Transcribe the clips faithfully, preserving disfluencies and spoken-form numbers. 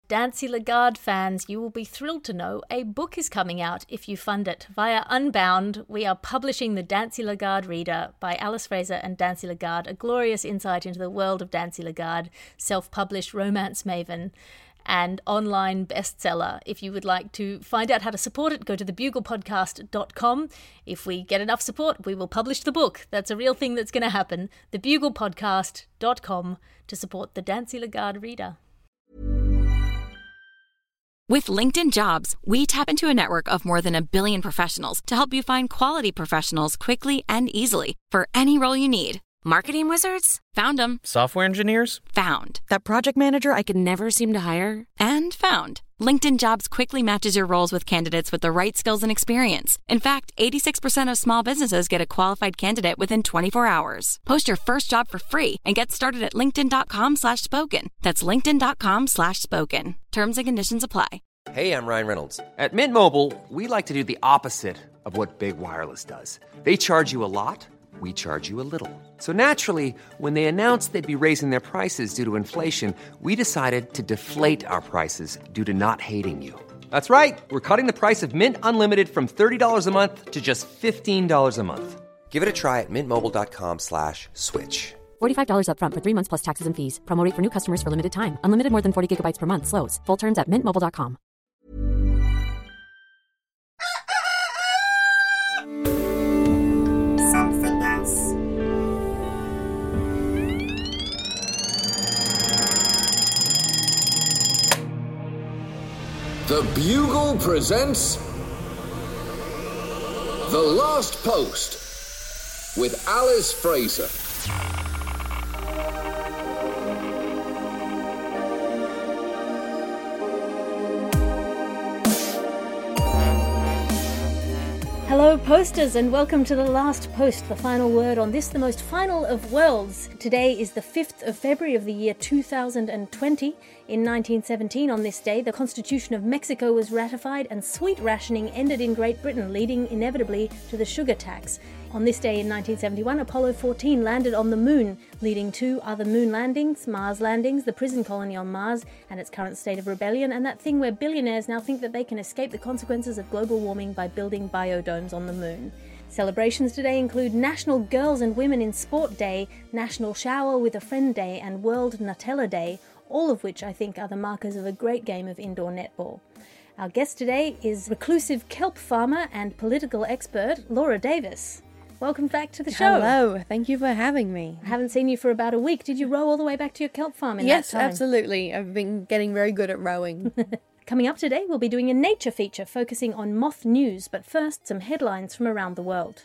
Dancy Lagarde fans, you will be thrilled to know a book is coming out if you fund it. Via Unbound, we are publishing The Dancy Lagarde Reader by Alice Fraser and Dancy Lagarde, a glorious insight into the world of Dancy Lagarde, self-published romance maven and online bestseller. If you would like to find out how to support it, go to the bugle podcast dot com. If we get enough support, we will publish the book. That's a real thing that's going to happen. the bugle podcast dot com to support The Dancy Lagarde Reader. With LinkedIn Jobs, we tap into a network of more than a billion professionals to help you find quality professionals quickly and easily for any role you need. Marketing wizards? Found them. Software engineers? Found. That project manager I could never seem to hire? And found. LinkedIn Jobs quickly matches your roles with candidates with the right skills and experience. In fact, eighty-six percent of small businesses get a qualified candidate within twenty-four hours. Post your first job for free and get started at linkedin.com slash spoken. That's linkedin.com slash spoken. Terms and conditions apply. Hey, I'm Ryan Reynolds. At Mint Mobile, we like to do the opposite of what Big Wireless does. They charge you a lot, we charge you a little. So naturally, when they announced they'd be raising their prices due to inflation, we decided to deflate our prices due to not hating you. That's right. We're cutting the price of Mint Unlimited from thirty dollars a month to just fifteen dollars a month. Give it a try at mintmobile.com slash switch. forty-five dollars up front for three months plus taxes and fees. Promo rate for new customers for limited time. Unlimited more than forty gigabytes per month. Slows full terms at mint mobile dot com. Something else. The Bugle presents The Last Post with Alice Fraser. Hello posters and welcome to The Last Post, the final word on this, the most final of worlds. Today is the fifth of February of the year two thousand twenty. In nineteen seventeen, on this day, the Constitution of Mexico was ratified and sweet rationing ended in Great Britain, leading inevitably to the sugar tax. On this day in nineteen seventy-one, Apollo fourteen landed on the moon, leading two other moon landings, Mars landings, the prison colony on Mars and its current state of rebellion, and that thing where billionaires now think that they can escape the consequences of global warming by building biodomes on the moon. Celebrations today include National Girls and Women in Sport Day, National Shower with a Friend Day, and World Nutella Day, all of which I think are the markers of a great game of indoor netball. Our guest today is reclusive kelp farmer and political expert Laura Davis. Welcome back to the show. Hello, thank you for having me. I haven't seen you for about a week. Did you row all the way back to your kelp farm in yes, that time? Yes, absolutely. I've been getting very good at rowing. Coming up today, we'll be doing a nature feature focusing on moth news, but first, some headlines from around the world.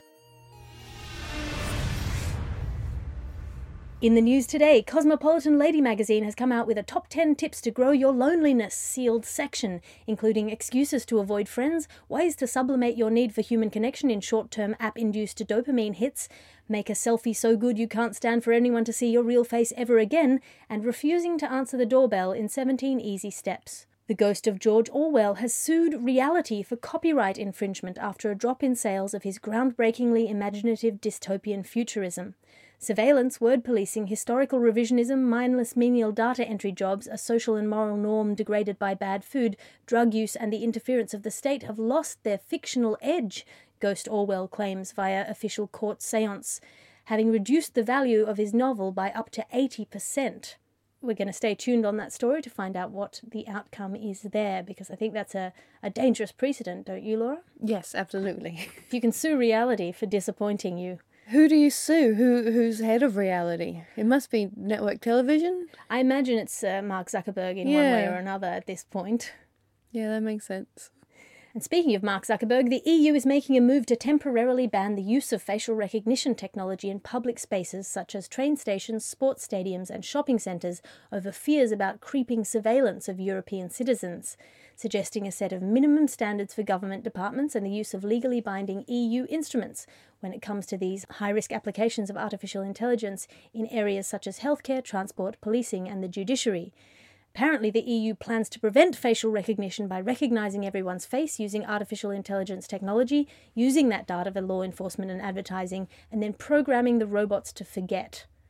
In the news today, Cosmopolitan Lady magazine has come out with a top ten tips to grow your loneliness sealed section, including excuses to avoid friends, ways to sublimate your need for human connection in short-term app-induced dopamine hits, make a selfie so good you can't stand for anyone to see your real face ever again, and refusing to answer the doorbell in seventeen easy steps. The ghost of George Orwell has sued Reality for copyright infringement after a drop in sales of his groundbreakingly imaginative dystopian futurism. Surveillance, word policing, historical revisionism, mindless menial data entry jobs, a social and moral norm degraded by bad food, drug use and the interference of the state have lost their fictional edge, Ghost Orwell claims via official court seance, having reduced the value of his novel by up to eighty percent. We're going to stay tuned on that story to find out what the outcome is there, because I think that's a, a dangerous precedent, don't you, Laura? Yes, absolutely. If you can sue Reality for disappointing you. Who do you sue? Who Who's head of Reality? It must be network television? I imagine it's uh, Mark Zuckerberg in yeah. one way or another at this point. Yeah, that makes sense. And speaking of Mark Zuckerberg, the E U is making a move to temporarily ban the use of facial recognition technology in public spaces such as train stations, sports stadiums and shopping centres over fears about creeping surveillance of European citizens, suggesting a set of minimum standards for government departments and the use of legally binding E U instruments when it comes to these high-risk applications of artificial intelligence in areas such as healthcare, transport, policing and the judiciary. Apparently, the E U plans to prevent facial recognition by recognising everyone's face using artificial intelligence technology, using that data for law enforcement and advertising, and then programming the robots to forget.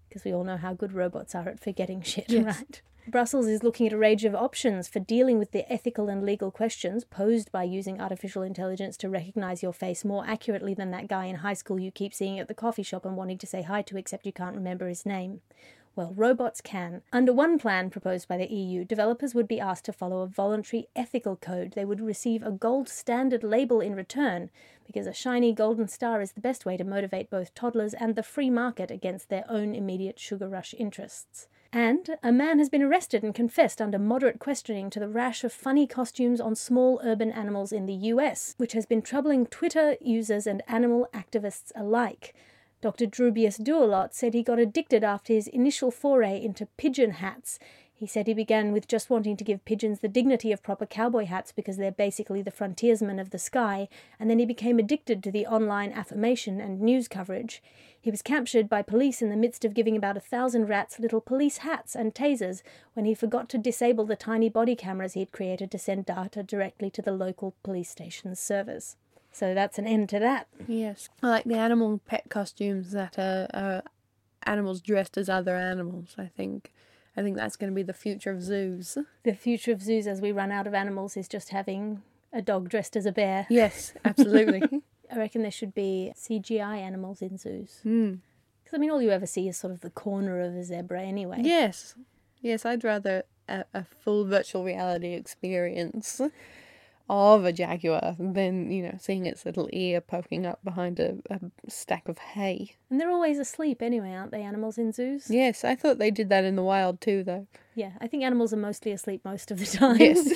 Because we all know how good robots are at forgetting shit, Yes. right? Brussels is looking at a range of options for dealing with the ethical and legal questions posed by using artificial intelligence to recognise your face more accurately than that guy in high school you keep seeing at the coffee shop and wanting to say hi to, except you can't remember his name. Well, robots can. Under one plan proposed by the E U, developers would be asked to follow a voluntary ethical code. They would receive a gold standard label in return, because a shiny golden star is the best way to motivate both toddlers and the free market against their own immediate sugar rush interests. And a man has been arrested and confessed under moderate questioning to the rash of funny costumes on small urban animals in the U S, which has been troubling Twitter users and animal activists alike. Doctor Drubius Duolot said he got addicted after his initial foray into pigeon hats. He said he began with just wanting to give pigeons the dignity of proper cowboy hats because they're basically the frontiersmen of the sky, and then he became addicted to the online affirmation and news coverage. He was captured by police in the midst of giving about a thousand rats little police hats and tasers when he forgot to disable the tiny body cameras he'd created to send data directly to the local police station's servers. So that's an end to that. Yes. I like the animal pet costumes that are, are animals dressed as other animals, I think. I think that's going to be the future of zoos. The future of zoos as we run out of animals is just having a dog dressed as a bear. Yes, absolutely. I reckon there should be C G I animals in zoos. Mm. Because, I mean, all you ever see is sort of the corner of a zebra anyway. Yes. Yes, I'd rather a, a full virtual reality experience of a jaguar than, you know, seeing its little ear poking up behind a, a stack of hay. And they're always asleep anyway, aren't they, animals in zoos? Yes, I thought they did that in the wild too, though. Yeah, I think animals are mostly asleep most of the time. Yes.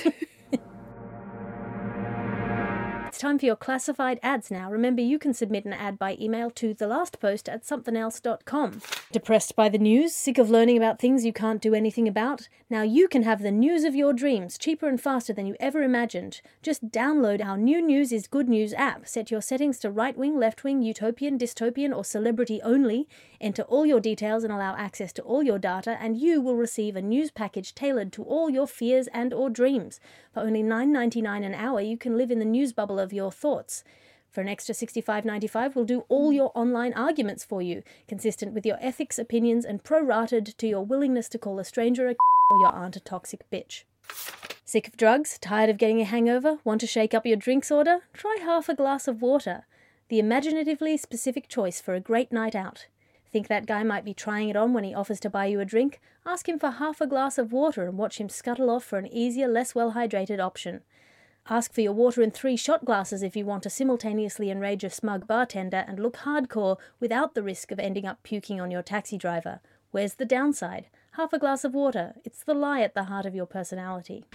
It's time for your classified ads now. Remember, you can submit an ad by email to thelastpost at something else dot com. Depressed by the news? Sick of learning about things you can't do anything about? Now you can have the news of your dreams, cheaper and faster than you ever imagined. Just download our new News is Good News app. Set your settings to right-wing, left-wing, utopian, dystopian, or celebrity only. Enter all your details and allow access to all your data, and you will receive a news package tailored to all your fears and or dreams. For only nine ninety-nine an hour, you can live in the news bubble of your thoughts. For an extra sixty-five ninety-five, we'll do all your online arguments for you, consistent with your ethics, opinions, and prorated to your willingness to call a stranger a or your aunt a toxic bitch. Sick of drugs? Tired of getting a hangover? Want to shake up your drinks order? Try half a glass of water. The imaginatively specific choice for a great night out. Think that guy might be trying it on when he offers to buy you a drink? Ask him for half a glass of water and watch him scuttle off for an easier, less well-hydrated option. Ask for your water in three shot glasses if you want to simultaneously enrage a smug bartender and look hardcore without the risk of ending up puking on your taxi driver. Where's the downside? Half a glass of water. It's the lie at the heart of your personality.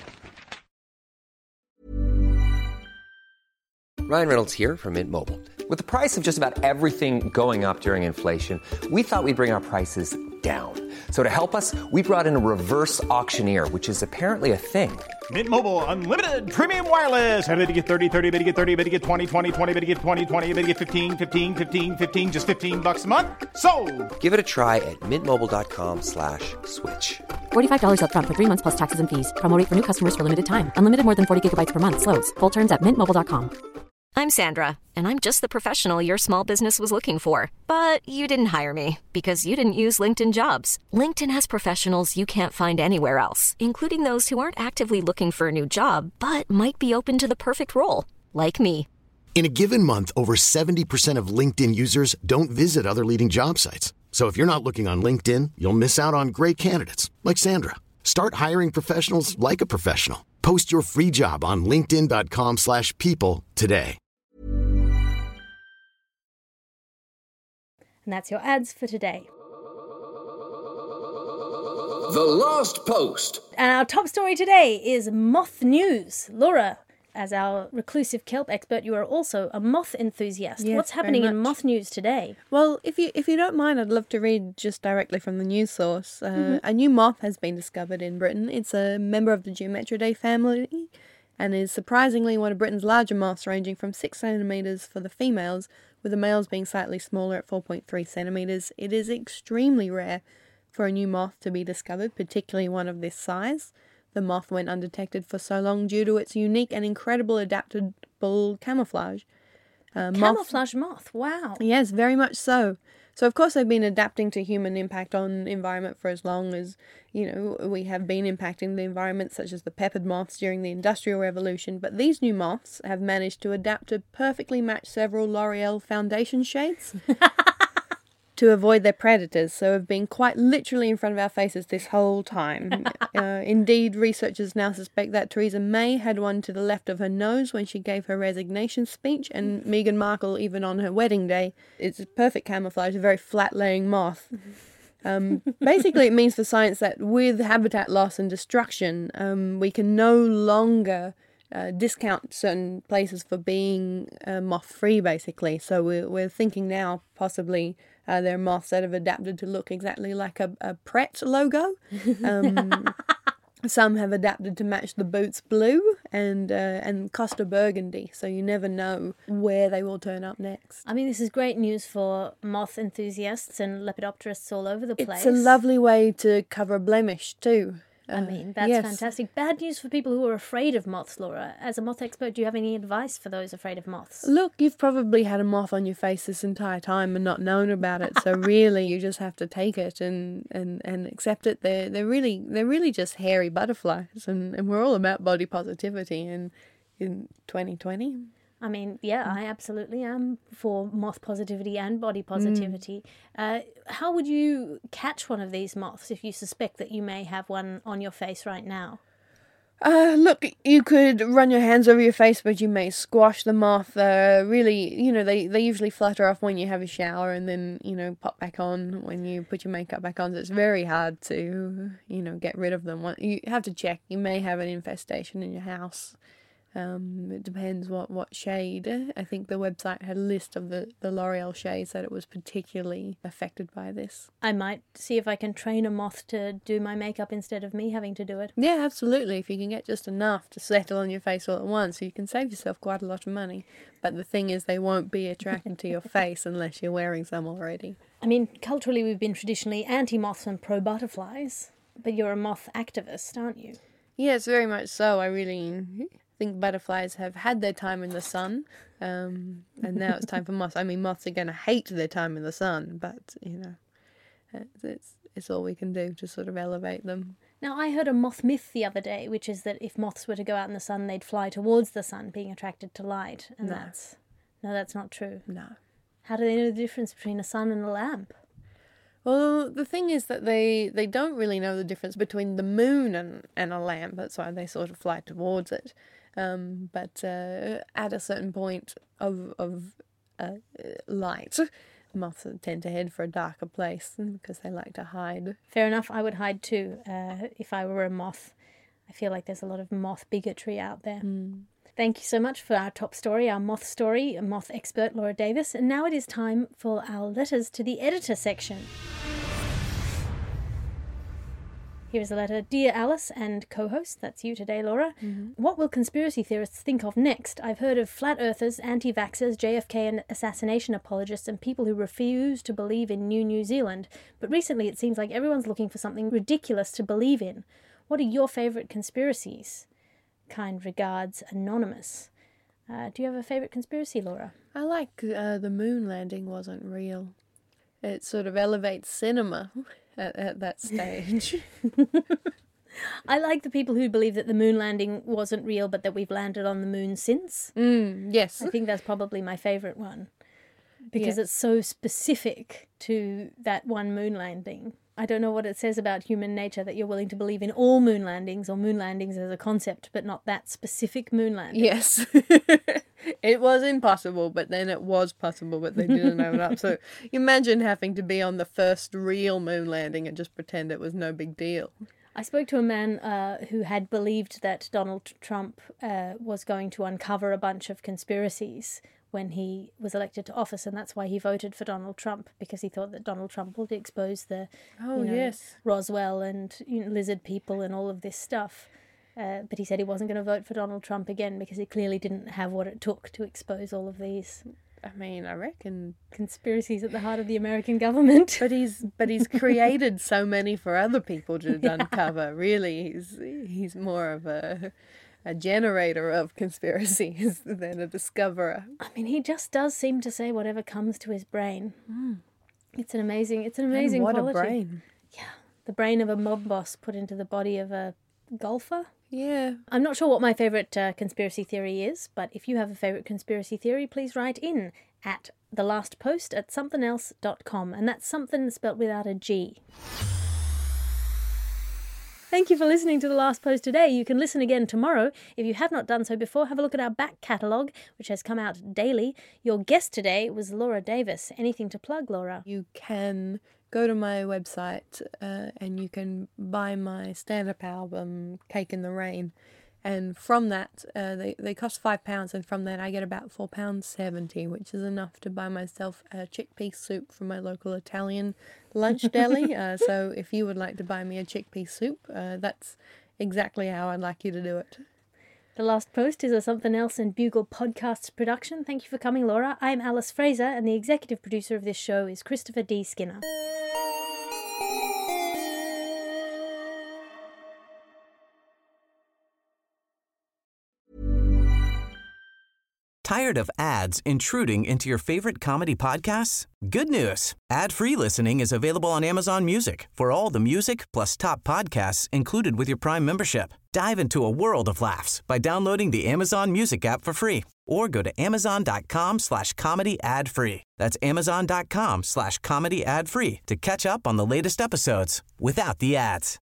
Ryan Reynolds here from Mint Mobile. With the price of just about everything going up during inflation, we thought we'd bring our prices down. So to help us, we brought in a reverse auctioneer, which is apparently a thing. Mint Mobile Unlimited Premium Wireless. How to get thirty, thirty, how to get thirty, how to get twenty, twenty, twenty, how to get twenty, twenty, how to get fifteen, fifteen, fifteen, fifteen, just fifteen bucks a month? Sold! Give it a try at mintmobile.com slash switch. forty-five dollars up front for three months plus taxes and fees. Promo rate for new customers for limited time. Unlimited more than forty gigabytes per month. Slows full terms at mint mobile dot com. I'm Sandra, and I'm just the professional your small business was looking for. But you didn't hire me because you didn't use LinkedIn Jobs. LinkedIn has professionals you can't find anywhere else, including those who aren't actively looking for a new job, but might be open to the perfect role, like me. In a given month, over seventy percent of LinkedIn users don't visit other leading job sites. So if you're not looking on LinkedIn, you'll miss out on great candidates like Sandra. Start hiring professionals like a professional. Post your free job on linkedin dot com slash people today. And that's your ads for today. The Last Post. And our top story today is moth news. Laura, as our reclusive kelp expert, you are also a moth enthusiast. Yes, What's happening very in much. moth news today? Well, if you if you don't mind, I'd love to read just directly from the news source. Uh, Mm-hmm. A new moth has been discovered in Britain. It's a member of the Geometridae family and is surprisingly one of Britain's larger moths, ranging from six centimetres for the females, with the males being slightly smaller at four point three centimetres. It is extremely rare for a new moth to be discovered, particularly one of this size. The moth went undetected for so long due to its unique and incredible adaptable camouflage. Uh, moths- Camouflage moth, wow. Yes, very much so. So, of course, they've been adapting to human impact on the environment for as long as, you know, we have been impacting the environment, such as the peppered moths during the Industrial Revolution. But these new moths have managed to adapt to perfectly match several L'Oreal foundation shades to avoid their predators, so have been quite literally in front of our faces this whole time. uh, indeed, researchers now suspect that Theresa May had one to the left of her nose when she gave her resignation speech, and Meghan Markle even on her wedding day. It's perfect camouflage, a very flat-laying moth. Um, basically, it means for science that with habitat loss and destruction, um, we can no longer uh, discount certain places for being uh, moth-free, basically. So we're, we're thinking now possibly uh, there are moths that have adapted to look exactly like a, a Pret logo. Um, some have adapted to match the boots blue and uh, and Costa burgundy, so you never know where they will turn up next. I mean, this is great news for moth enthusiasts and lepidopterists all over the place. It's a lovely way to cover a blemish too. I mean, that's yes. fantastic. Bad news for people who are afraid of moths, Laura. As a moth expert, do you have any advice for those afraid of moths? Look, you've probably had a moth on your face this entire time and not known about it. So really, you just have to take it and, and, and accept it. They're they're really they're really just hairy butterflies, and, and we're all about body positivity in in twenty twenty. I mean, yeah, I absolutely am for moth positivity and body positivity. Mm. Uh, how would you catch one of these moths if you suspect that you may have one on your face right now? Uh, look, you could run your hands over your face, but you may squash the moth. Uh, really, you know, they, they usually flutter off when you have a shower and then, you know, pop back on when you put your makeup back on. So it's very hard to, you know, get rid of them. You have to check. You may have an infestation in your house. Um, it depends what, what shade. I think the website had a list of the, the L'Oreal shades that it was particularly affected by this. I might see if I can train a moth to do my makeup instead of me having to do it. Yeah, absolutely. If you can get just enough to settle on your face all at once, you can save yourself quite a lot of money. But the thing is, they won't be attracted to your face unless you're wearing some already. I mean, culturally we've been traditionally anti-moths and pro-butterflies, but you're a moth activist, aren't you? Yes, very much so. I really think butterflies have had their time in the sun, um, and now it's time for moths. I mean, moths are going to hate their time in the sun, but, you know, it's, it's all we can do to sort of elevate them. Now, I heard a moth myth the other day, which is that if moths were to go out in the sun, they'd fly towards the sun, being attracted to light. And no. that's no, that's not true. No. How do they know the difference between a sun and a lamp? Well, the thing is that they, they don't really know the difference between the moon and, and a lamp. That's why they sort of fly towards it. Um, but uh, at a certain point of of uh, light, moths tend to head for a darker place because they like to hide. Fair enough, I would hide too uh, if I were a moth. I feel like there's a lot of moth bigotry out there. Mm. Thank you so much for our top story, our moth story, moth expert Laura Davis. And now it is time for our letters to the editor section. Here's a letter. Dear Alice and co-host, that's you today, Laura. Mm-hmm. What will conspiracy theorists think of next? I've heard of flat earthers, anti-vaxxers, J F K and assassination apologists, and people who refuse to believe in New New Zealand. But recently it seems like everyone's looking for something ridiculous to believe in. What are your favourite conspiracies? Kind regards, Anonymous. Uh, do you have a favourite conspiracy, Laura? I like uh, the moon landing wasn't real. It sort of elevates cinema at, at that stage. I like the people who believe that the moon landing wasn't real, but that we've landed on the moon since. Mm, yes. I think that's probably my favourite one. Because yes. It's so specific to that one moon landing. I don't know what it says about human nature that you're willing to believe in all moon landings or moon landings as a concept, but not that specific moon landing. Yes. It was impossible, but then it was possible, but they didn't own up. So imagine having to be on the first real moon landing and just pretend it was no big deal. I spoke to a man uh, who had believed that Donald Trump uh, was going to uncover a bunch of conspiracies when he was elected to office, and that's why he voted for Donald Trump, because he thought that Donald Trump would expose the oh, you know, yes. Roswell and you know, lizard people and all of this stuff. Uh, but he said he wasn't going to vote for Donald Trump again because he clearly didn't have what it took to expose all of these. I mean, I reckon conspiracies at the heart of the American government. But he's but he's created so many for other people to yeah. uncover. Really, he's he's more of a a generator of conspiracies than a discoverer. I mean, he just does seem to say whatever comes to his brain. Mm. It's an amazing, it's an amazing and what quality. a brain. Yeah, the brain of a mob boss put into the body of a golfer. Yeah. I'm not sure what my favourite uh, conspiracy theory is, but if you have a favourite conspiracy theory, please write in at thelastpost at something else dot com, and that's something spelt without a G. Thank you for listening to The Last Post today. You can listen again tomorrow. If you have not done so before, have a look at our back catalogue, which has come out daily. Your guest today was Laura Davis. Anything to plug, Laura? You can go to my website uh, and you can buy my stand-up album, Cake in the Rain. And from that, uh, they, they cost five pounds, and from that I get about four pounds seventy, which is enough to buy myself a chickpea soup from my local Italian lunch deli. uh, so if you would like to buy me a chickpea soup, uh, that's exactly how I'd like you to do it. The Last Post is a Something Else and Bugle Podcasts production. Thank you for coming, Laura. I'm Alice Fraser, and the executive producer of this show is Christopher D. Skinner. Tired of ads intruding into your favorite comedy podcasts? Good news. Ad-free listening is available on Amazon Music for all the music plus top podcasts included with your Prime membership. Dive into a world of laughs by downloading the Amazon Music app for free or go to amazon.com slash comedy ad free. That's amazon.com slash comedy ad free to catch up on the latest episodes without the ads.